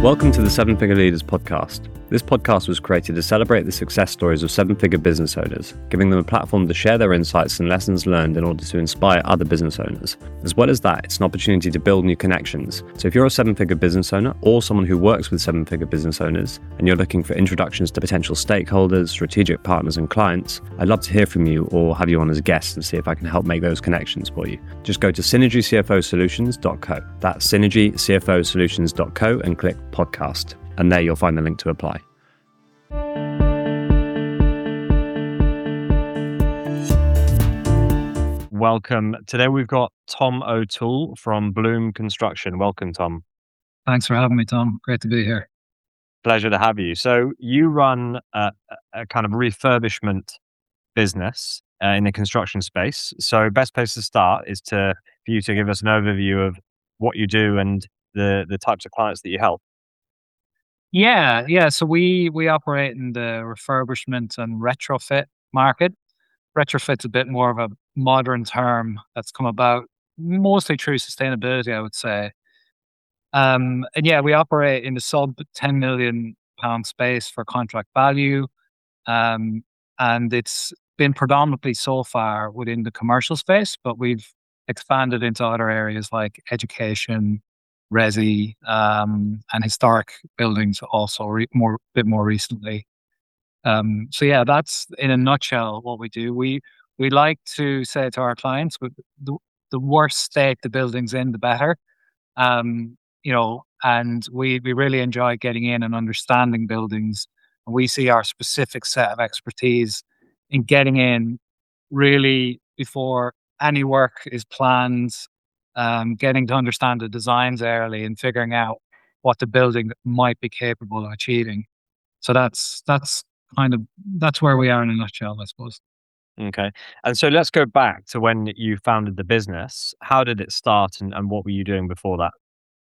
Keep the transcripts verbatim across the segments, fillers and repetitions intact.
Welcome to the Seven Figure Leaders podcast. This podcast was created to celebrate the success stories of seven-figure business owners, giving them a platform to share their insights and lessons learned in order to inspire other business owners. As well as that, it's an opportunity to build new connections. So if you're a seven-figure business owner or someone who works with seven-figure business owners and you're looking for introductions to potential stakeholders, strategic partners and clients, I'd love to hear from you or have you on as a guest and see if I can help make those connections for you. Just go to synergy c f o solutions dot co. That's synergy c f o solutions dot co and click podcast. And there you'll find the link to apply. Welcome. Today we've got Tom O'Toole from Bloom Construction. Welcome, Tom. Thanks for having me, Tom. Great to be here. Pleasure to have you. So you run a, a kind of refurbishment business uh, in the construction space. So best place to start is to for you to give us an overview of what you do and the, the types of clients that you help. Yeah, yeah. So we we operate in the refurbishment and retrofit market. Retrofit's a bit more of a modern term that's come about mostly through sustainability, I would say. Um, and yeah, we operate in the sub ten million pound space for contract value. Um, and it's been predominantly so far within the commercial space, but we've expanded into other areas like education, resi, um, and historic buildings also re- more bit more recently. Um, so yeah, that's in a nutshell what we do. We we like to say to our clients, with the, the worse state the building's in, the better. Um, you know, and we we really enjoy getting in and understanding buildings. And we see our specific set of expertise in getting in really before any work is planned, um, getting to understand the designs early and figuring out what the building might be capable of achieving. So that's that's kind of that's where we are in a nutshell, I suppose. Okay. And so let's go back to when you founded the business. How did it start and, and what were you doing before that?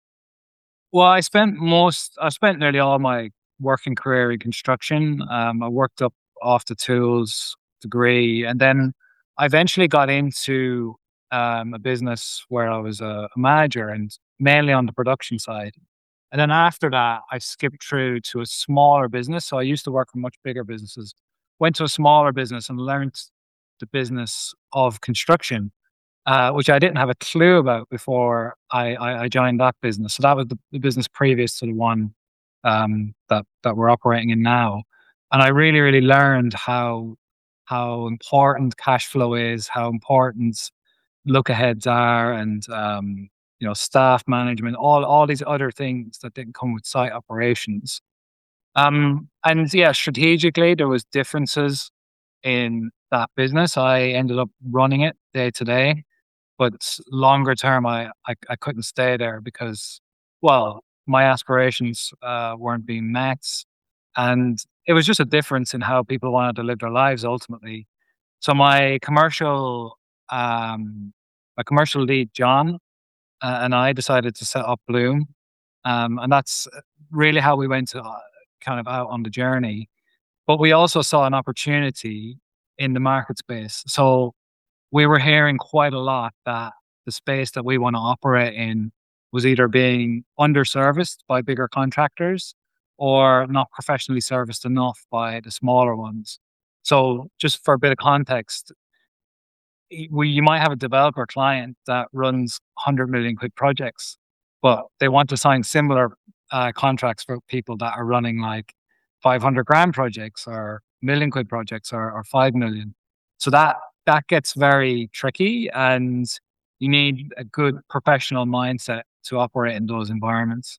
Well, I spent most I spent nearly all my working career in construction. Um, I worked up off the tools degree, and then I eventually got into um, a business where I was a, a manager and mainly on the production side. And then after that, I skipped through to a smaller business. So I used to work for much bigger businesses. Went to a smaller business and learned the business of construction, uh, which I didn't have a clue about before I, I, I joined that business. So that was the, the business previous to the one um, that that we're operating in now. And I really, really learned how how important cash flow is, how important look aheads are, and um, you know, staff management, all all these other things that didn't come with site operations. Um, and yeah, strategically, there was differences in that business. I ended up running it day to day, but longer term, I, I I couldn't stay there because, well, my aspirations uh, weren't being met, and it was just a difference in how people wanted to live their lives ultimately. So my commercial um, my commercial lead, John, uh, and I decided to set up Bloom, um, and that's really how we went to, uh, kind of out on the journey. But we also saw an opportunity in the market space. So we were hearing quite a lot that the space that we want to operate in was either being underserviced by bigger contractors or not professionally serviced enough by the smaller ones. So just for a bit of context, y- we, you might have a developer client that runs one hundred million quid projects, but they want to sign similar uh, contracts for people that are running like five hundred grand projects or million quid projects or, or five million. So that that gets very tricky, and you need a good professional mindset to operate in those environments.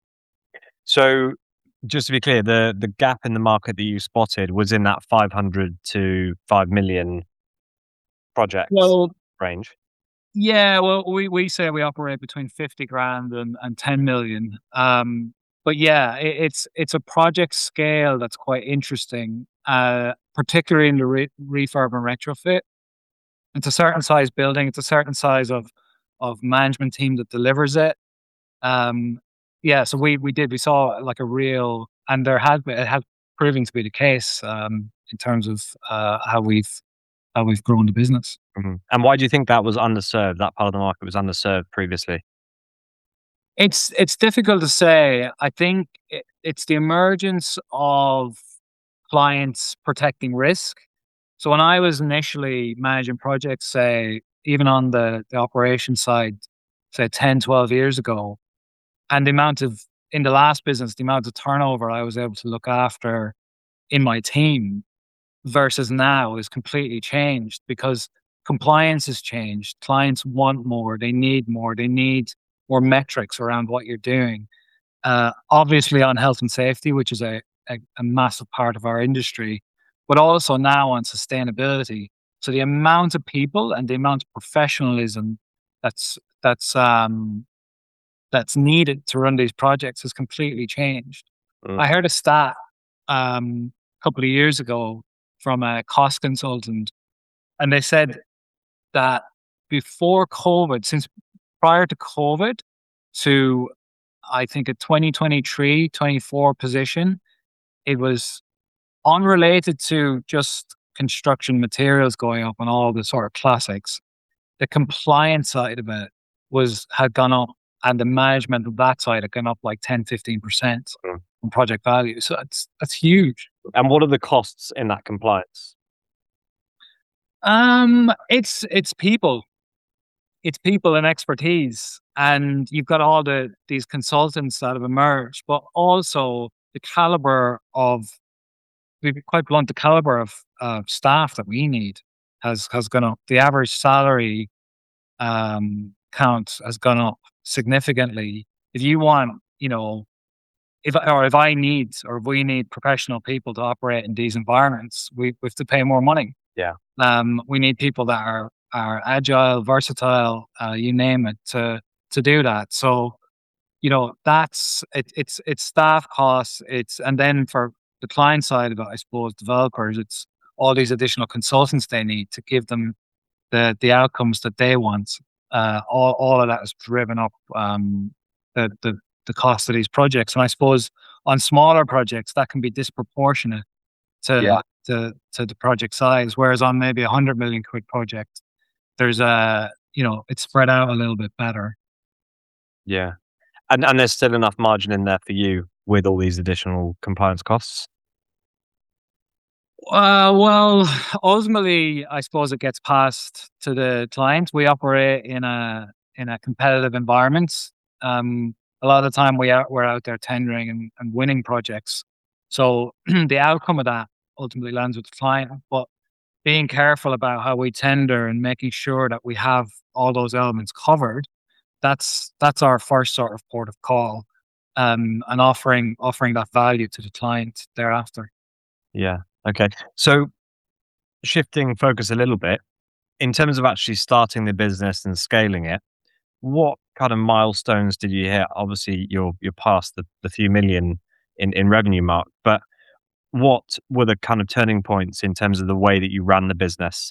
So just to be clear, the, the gap in the market that you spotted was in that five hundred to five million projects Well, range. yeah, well, we, we say we operate between fifty grand and, and ten million. Um, but yeah, it, it's it's a project scale that's quite interesting, uh, particularly in the re- refurb and retrofit. It's a certain size building. It's a certain size of of management team that delivers it. Um, yeah, so we we did we saw like a real, and there has been it has proven to be the case, um, in terms of uh, how we've how we've grown the business. Mhm. And why do you think that was underserved? That part of the market was underserved previously. It's it's difficult to say. I think it, it's the emergence of clients protecting risk. So when I was initially managing projects, say even on the, the operation side, say ten, twelve years ago, and the amount of in the last business, the amount of turnover I was able to look after in my team versus now is completely changed because compliance has changed. Clients want more, they need more, they need more metrics around what you're doing. Uh, obviously, on health and safety, which is a, a, a massive part of our industry, but also now on sustainability. So the amount of people and the amount of professionalism that's that's um, that's needed to run these projects has completely changed. Mm. I heard a stat um, a couple of years ago from a cost consultant, and they said that before COVID, since prior to COVID, to I think a twenty twenty-three, twenty-four position, it was unrelated to just construction materials going up and all the sort of classics. The compliance side of it was had gone up, and the management of that side had gone up like ten, fifteen percent Mm. on project value. So it's that's huge. And what are the costs in that compliance? Um, it's it's people. It's people and expertise. And you've got all the these consultants that have emerged, but also the caliber of to be quite blunt, the caliber of uh, staff that we need has has gone up. The average salary um, count has gone up significantly. If you want, you know, if or if I need or if we need professional people to operate in these environments, we, we have to pay more money. Yeah. Um, we need people that are are agile, versatile, uh, you name it, to to do that. So you know that's it, it's it's staff costs. It's and then for the client side of it, I suppose developers, it's all these additional consultants they need to give them the the outcomes that they want. Uh, all all of that has driven up um, the the the cost of these projects, and I suppose on smaller projects that can be disproportionate to Yeah. to to the project size. Whereas on maybe a hundred million quid project, there's a you know it's spread out a little bit better. Yeah. And and there's still enough margin in there for you with all these additional compliance costs? Uh, well, ultimately, I suppose it gets passed to the client. We operate in a in a competitive environment. Um, a lot of the time, we are we're out there tendering and, and winning projects. So the outcome of that ultimately lands with the client. But being careful about how we tender and making sure that we have all those elements covered, that's that's our first sort of port of call, um, and offering offering that value to the client thereafter. Yeah. Okay. So shifting focus a little bit, in terms of actually starting the business and scaling it, what kind of milestones did you hit? Obviously, you're you're past the, the few million in, in revenue mark, but what were the kind of turning points in terms of the way that you ran the business?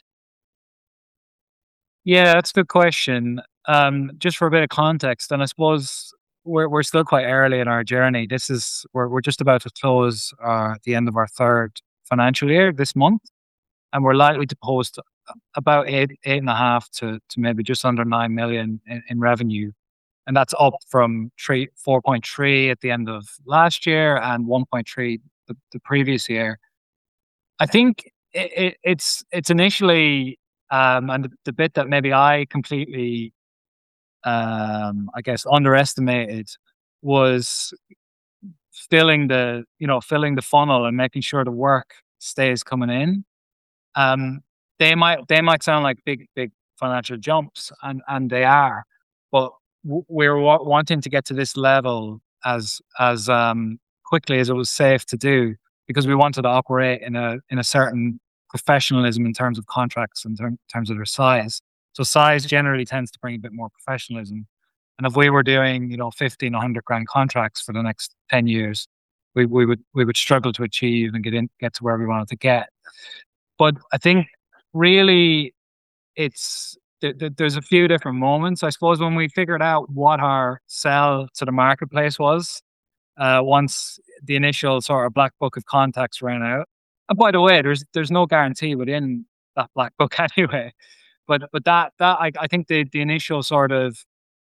Yeah, that's a good question. Um, just for a bit of context, and I suppose we're we're still quite early in our journey. This is we're we're just about to close uh, the end of our third financial year this month, and we're likely to post about eight eight and a half to to maybe just under nine million in, in revenue, and that's up from three four point three at the end of last year and one point three the, the previous year. I think it, it, it's it's initially um, and the, the bit that maybe I completely um, I guess underestimated was filling the you know filling the funnel and making sure the work stays coming in. Um, they might they might sound like big big financial jumps, and and they are, but w- we're wa- wanting to get to this level as as um, quickly as it was safe to do because we wanted to operate in a in a certain professionalism in terms of contracts and in terms of their size. So size generally tends to bring a bit more professionalism. And if we were doing, you know, fifteen, one hundred grand contracts for the next ten years, we, we would we would struggle to achieve and get in get to where we wanted to get. But I think really it's th- th- there's a few different moments. I suppose when we figured out what our sell to the marketplace was, uh, once the initial sort of black book of contacts ran out. And by the way, there's there's no guarantee within that black book anyway. But but that that I, I think the the initial sort of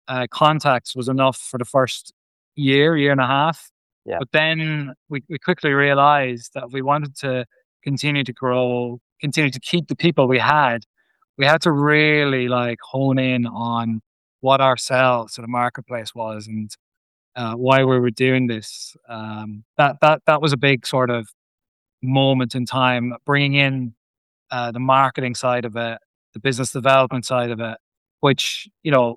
uh, contacts was enough for the first year, year and a half. Yeah. But then we, we quickly realized that if we wanted to continue to grow, continue to keep the people we had, we had to really like hone in on what our sell to the marketplace was and uh, why we were doing this. Um, that that that was a big sort of moment in time, bringing in uh, the marketing side of it, the business development side of it, which you know,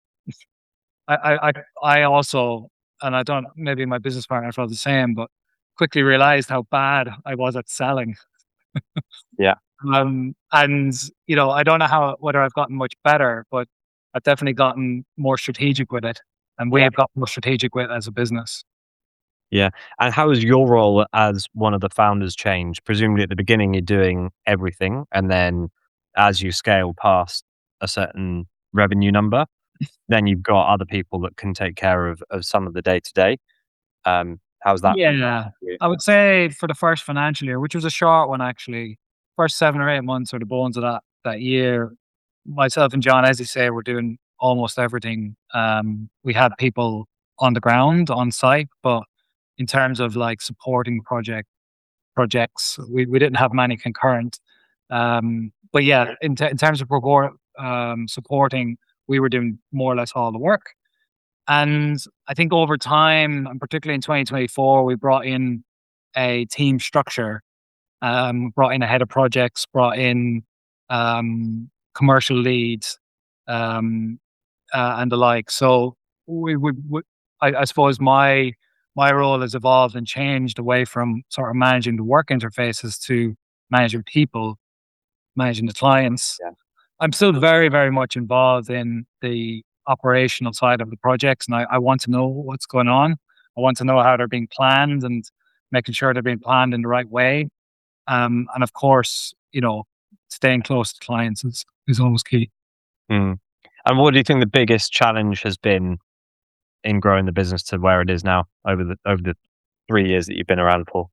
I I I I also, and I don't, maybe my business partner felt the same, but quickly realized how bad I was at selling. Yeah. Um, and you know, I don't know how whether I've gotten much better, but I've definitely gotten more strategic with it, and we Yeah. have gotten more strategic with it as a business. Yeah. And how has your role as one of the founders changed? Presumably at the beginning, you're doing everything. And then as you scale past a certain revenue number, then you've got other people that can take care of, of some of the day to day. Um, how's that been Yeah, for you? I would say for the first financial year, which was a short one actually, first seven or eight months or the bones of that that year, myself and John, as you say, were doing almost everything. Um, we had people on the ground, on site, but in terms of like supporting project projects, we, we didn't have many concurrent. Um, but yeah, in, t- in terms of report, um, supporting, we were doing more or less all the work. And I think over time, and particularly in twenty twenty-four, we brought in a team structure, um, brought in a head of projects, brought in um, commercial leads, um, uh, and the like. So we, we, we I, I suppose my my role has evolved and changed away from sort of managing the work interfaces to managing people, managing the clients. Yeah. I'm still very, very much involved in the operational side of the projects, and I, I want to know what's going on. I want to know how they're being planned and making sure they're being planned in the right way. Um, and of course, you know, staying close to clients is, is always key. Mm. And what do you think the biggest challenge has been in growing the business to where it is now over the over the three years that you've been around for?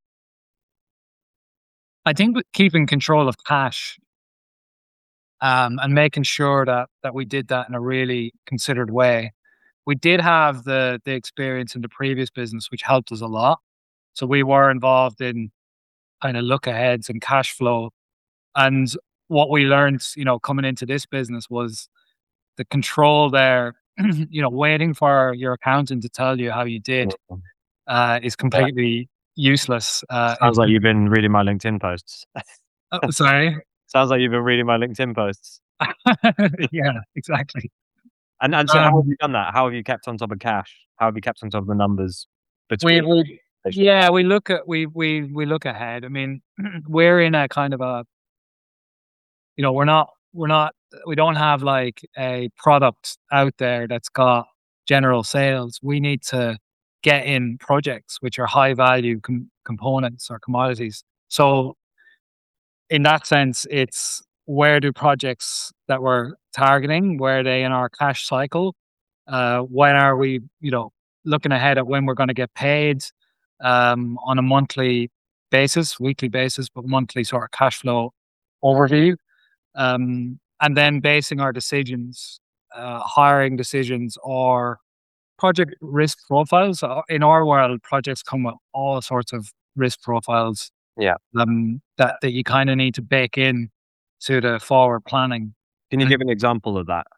I think with keeping control of cash um, and making sure that that we did that in a really considered way. We did have the the experience in the previous business, which helped us a lot. So we were involved in kind of look aheads and cash flow. And what we learned, you know, coming into this business was the control there, you know, waiting for your accountant to tell you how you did Mhm. uh, is Yeah. completely useless. Uh, Sounds if, like you've been reading my LinkedIn posts. oh, sorry. Sounds like you've been reading my LinkedIn posts. Yeah, exactly. And and so how have Um, you done that? How have you kept on top of cash? How have you kept on top of the numbers we, between we, yeah, we look at, we, we, we look ahead. I mean, we're in a kind of a, you know, we're not, we're not, we don't have like a product out there that's got general sales. We need to get in projects which are high value com- components or commodities. So in that sense, it's where do projects that we're targeting, where are they in our cash cycle? Uh, when are we, you know, looking ahead at when we're going to get paid um, on a monthly basis, weekly basis, but monthly sort of cash flow overview. Um, and then basing our decisions, uh, hiring decisions or project risk profiles. Uh, In our world, projects come with all sorts of risk profiles Yeah. um, that that you kind of need to bake in to the forward planning. Can you And give an example of that?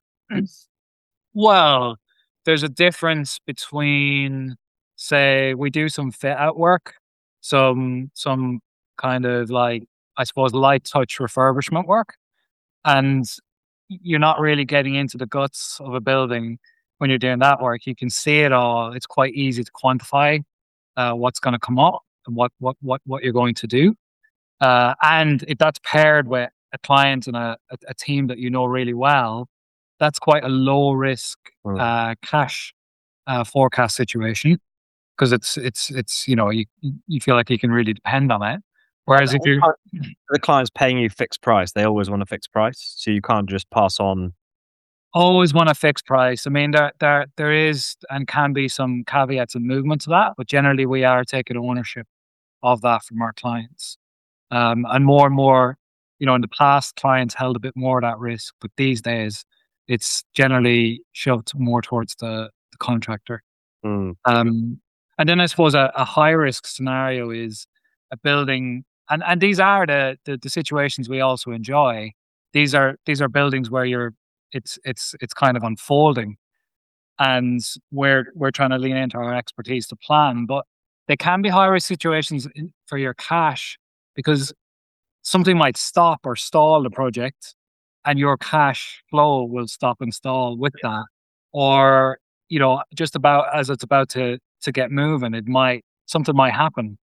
well, there's a difference between, say, we do some fit out work, some some kind of like I suppose light touch refurbishment work, and you're not really getting into the guts of a building when you're doing that work. You can see it all. It's quite easy to quantify uh, what's going to come up and what what what what you're going to do. Uh, and if that's paired with a client and a, a, a team that you know really well, that's quite a low risk Mm. uh, cash uh, forecast situation because it's it's it's you know you you feel like you can really depend on it. And Whereas if you are the clients paying you fixed price, they always want a fixed price, so you can't just pass on. always want a fixed price, I mean there there there is and can be some caveats and movement to that, but generally we are taking ownership of that from our clients. Um, and more and more, you know, in the past, clients held a bit more of that risk, but these days, it's generally shoved more towards the, the contractor. Mm. Um, and then I suppose a, a high risk scenario is a building, and, and these are the, the the situations we also enjoy. These are these are buildings where you're it's it's it's kind of unfolding, and we're we're trying to lean into our expertise to plan. But they can be high risk situations in, for your cash, because something might stop or stall the project, and your cash flow will stop and stall with that. Or, you know, just about as it's about to to get moving, it might something might happen.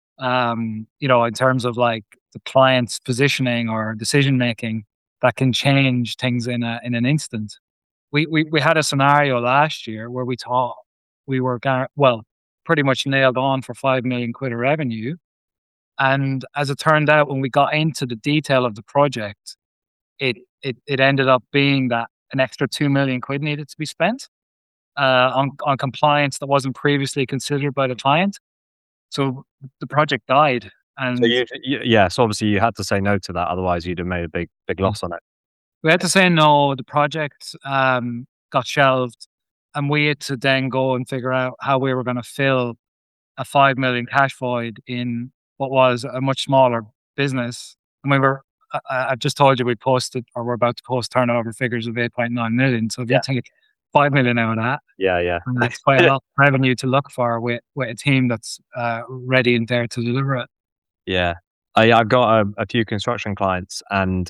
Um, you know, in terms of like the client's positioning or decision making, that can change things in a in an instant. We we we had a scenario last year where we thought we were gar- well, pretty much nailed on for five million quid of revenue, and as it turned out, when we got into the detail of the project, it it it ended up being that an extra two million quid needed to be spent uh, on on compliance that wasn't previously considered by the client. So the project died, So and you, you, yeah, so obviously you had to say no to that, otherwise you'd have made a big, big loss on it. we had to say no. The project um, got shelved, and we had to then go and figure out how we were going to fill a five million cash void in what was a much smaller business. And we were, I, I've just told you we posted, or we're about to post turnover figures of eight point nine million. So if Yeah. you take five million out of that, Yeah, yeah. and that's quite a lot of revenue to look for with, with a team that's uh, ready and there to deliver it. Yeah. I, I've got a, a few construction clients, and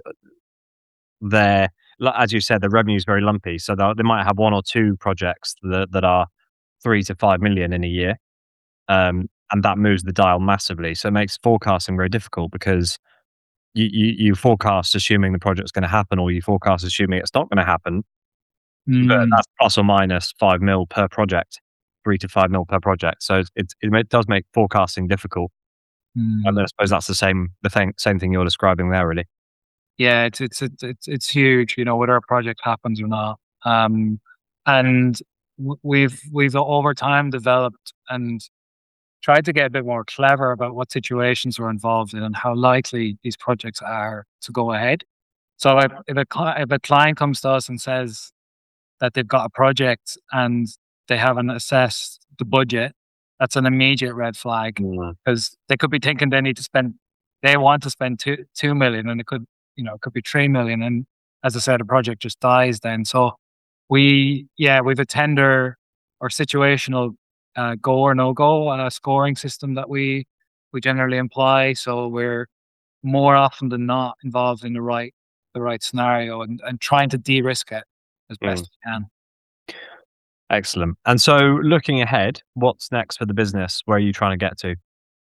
they're, like- as you said, the revenue is very lumpy. So they'll- they might have one or two projects that, that are three to five million in a year. Um, and that moves the dial massively. So it makes forecasting very difficult, because you, you, you forecast assuming the project's going to happen, or you forecast assuming it's not going to happen. But Mm, that's plus or minus five mil per project, three to five mil per project. So it, it, it ma- does make forecasting difficult. And mm. I suppose that's the same the thing, same thing you're describing there, really. Yeah, it's it's it's it's it's huge, you know, whether a project happens or not. Um, and w- we've we've over time developed and tried to get a bit more clever about what situations we're involved in and how likely these projects are to go ahead. So if if a cli- if a client comes to us and says that they've got a project and they haven't assessed the budget, that's an immediate red flag, Mm. because they could be thinking they need to spend, they want to spend two two million, and it could, you know, it could be three million, and as I said, the project just dies then. So we, yeah, we've a tender or situational uh, go or no go uh, scoring system that we we generally apply. So we're more often than not involved in the right the right scenario, and, and trying to de-risk it as Mm. best we can. Excellent. And so, looking ahead, what's next for the business? Where are you trying to get to?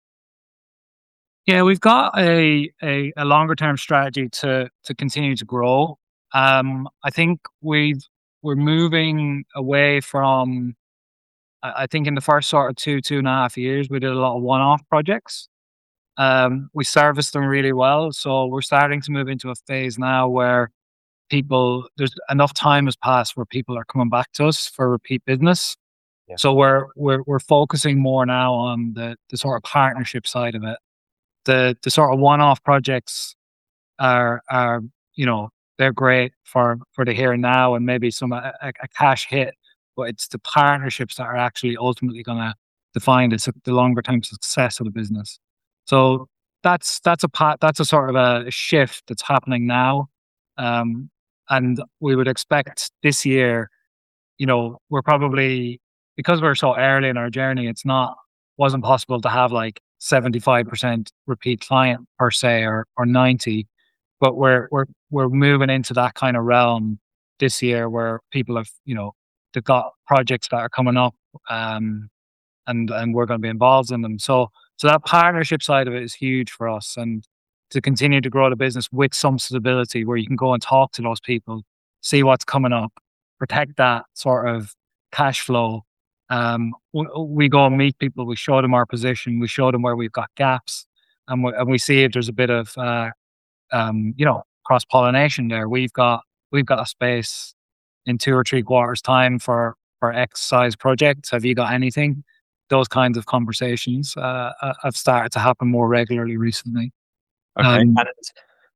Yeah, we've got a a, a longer term strategy to to continue to grow. Um, I think we've we're moving away from. I I think in the first sort of two two and a half years, we did a lot of one off projects. Um, we serviced them really well, so we're starting to move into a phase now where people there's enough time has passed where people are coming back to us for repeat business. Yeah. So we're we're we're focusing more now on the the sort of partnership side of it. The the sort of one-off projects are are you know, they're great for for the here and now and maybe some a, a a cash hit, but it's the partnerships that are actually ultimately going to define the, suc- the longer term success of the business. So that's that's a part that's a sort of a shift that's happening now, um, and we would expect this year. You know, we're probably, because we're so early in our journey, it's not wasn't possible to have like seventy-five percent repeat client per se, or or ninety, but we're we're we're moving into that kind of realm this year where people have, you know, they've got projects that are coming up, um and and we're going to be involved in them. So so that partnership side of it is huge for us, and to continue to grow the business with some stability where you can go and talk to those people, see what's coming up, protect that sort of cash flow. Um, we, we go and meet people, we show them our position, we show them where we've got gaps, and we, and we see if there's a bit of uh, um, you know, cross pollination there. We've got we've got a space in two or three quarters time for for X size projects. Have you got anything? Those kinds of conversations uh, uh, have started to happen more regularly recently. Okay. Um, And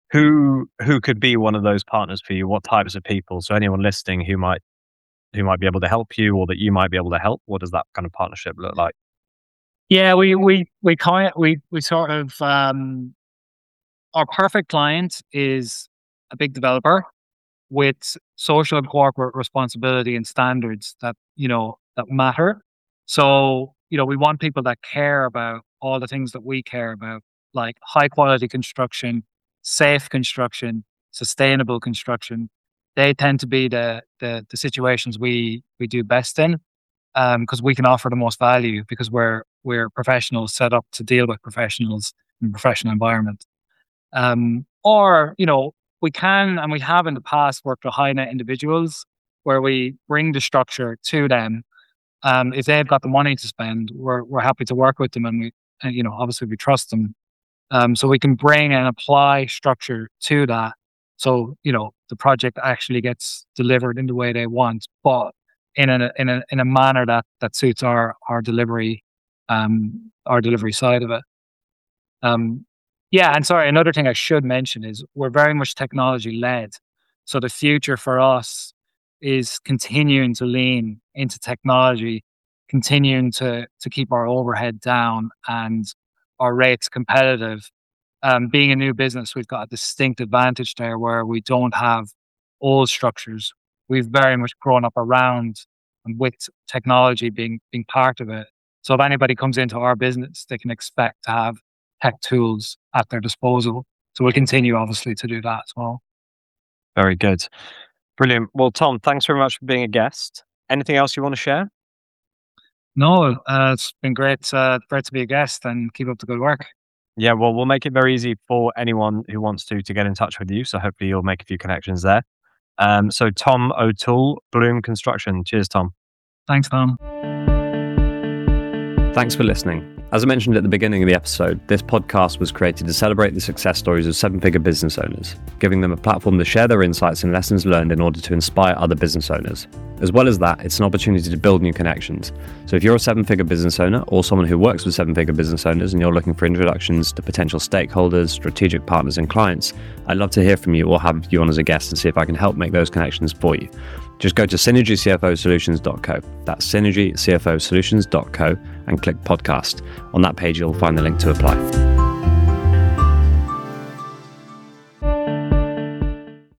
who who could be one of those partners for you? What types of people? So anyone listening who might who might be able to help you, or that you might be able to help. What does that kind of partnership look like? Yeah, we we we kind of, we we sort of um, our perfect client is a big developer with social and corporate responsibility and standards that you know that matter. So you know we want people that care about all the things that we care about, like high quality construction, safe construction, sustainable construction. They tend to be the the, the situations we we do best in, because we can offer the most value because we're we're professionals set up to deal with professionals in a professional environment. Um, or you know we can and we have in the past worked with high net individuals where we bring the structure to them. Um, if they've got the money to spend, we're we're happy to work with them, and we and, you know obviously we trust them. Um, so we can bring and apply structure to that. So, you know, the project actually gets delivered in the way they want, but in a in a in a manner that that suits our our delivery, um, our delivery side of it. Um, yeah, and sorry, another thing I should mention is we're very much technology led. So the future for us is continuing to lean into technology, continuing to to keep our overhead down and our rates competitive. Um, being a new business, we've got a distinct advantage there where we don't have old structures. We've very much grown up around and with technology being being part of it. So if anybody comes into our business, they can expect to have tech tools at their disposal. So we'll continue obviously to do that as well. Very good. Brilliant. Well, Tom, thanks very much for being a guest. Anything else you want to share? No, uh, it's been great, uh, great to be a guest, and keep up the good work. Yeah, well, we'll make it very easy for anyone who wants to to get in touch with you. So hopefully you'll make a few connections there. Um, so Tom O'Toole, Bloom Construction. Cheers, Tom. Thanks, Tom. Thanks for listening. As I mentioned at the beginning of the episode, this podcast was created to celebrate the success stories of seven-figure business owners, giving them a platform to share their insights and lessons learned in order to inspire other business owners. As well as that, it's an opportunity to build new connections. So if you're a seven-figure business owner or someone who works with seven-figure business owners and you're looking for introductions to potential stakeholders, strategic partners and clients, I'd love to hear from you or have you on as a guest and see if I can help make those connections for you. Just go to synergy c f o solutions dot co. That's synergy c f o solutions dot co and click podcast. On that page, you'll find the link to apply.